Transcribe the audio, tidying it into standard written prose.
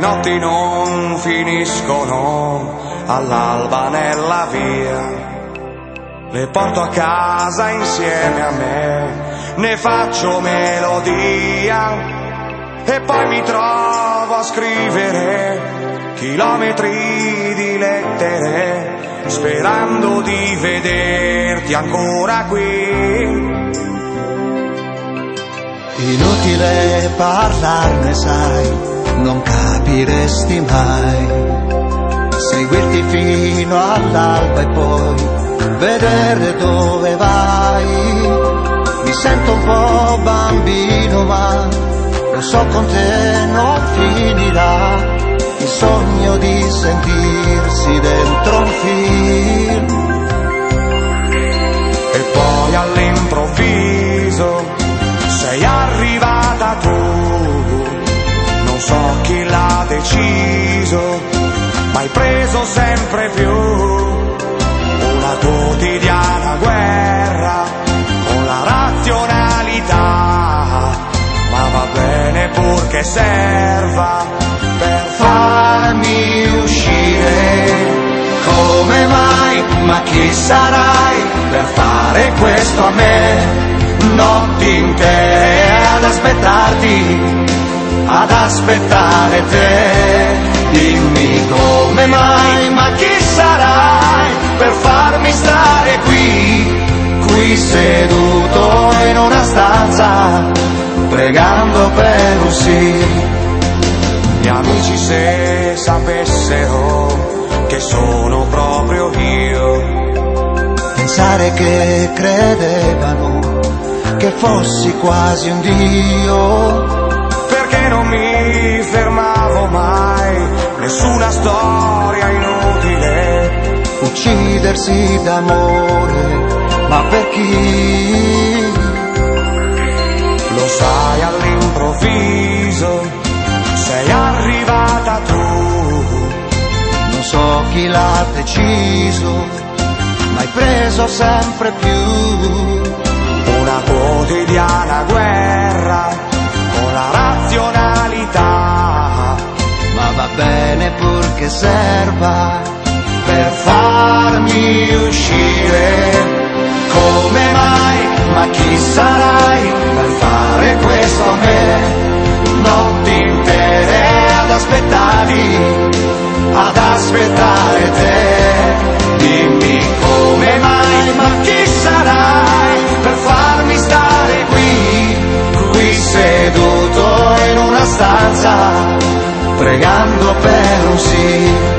notti non finiscono all'alba nella via. Le porto a casa insieme a me, ne faccio melodia e poi mi trovo a scrivere chilometri di lettere, sperando di vederti ancora qui. Inutile parlarne, sai, non capiresti mai. Seguirti fino all'alba e poi vedere dove vai. Mi sento un po' bambino, ma lo so con te non finirà. Il sogno di sentirsi dentro un film. E poi all'improvviso sei arrivata tu, non so chi l'ha deciso, ma hai preso sempre più una quotidiana guerra con la razionalità, ma va bene purché serva per farmi uscire. Come mai, ma chi sarai per fare questo a me? Notti intere ad aspettarti, ad aspettare te. Dimmi come mai, ma chi sarai per farmi stare qui seduto in una stanza, pregando per un sì. Gli amici se sapessero che sono proprio io, pensare che credevano che fossi quasi un dio, perché non mi fermavo mai, nessuna storia inutile. Uccidersi d'amore, ma per chi? Lo sai, all'improvviso sei arrivata tu, non so chi l'ha deciso, ma hai preso sempre più una quotidiana guerra con la razionalità, ma va bene purché serva per farmi uscire. Come mai, ma chi sarai per fare questo a me? Notti intere ad aspettare te. Dimmi come mai, ma chi sarai per farmi stare qui seduto in una stanza, pregando per un sì.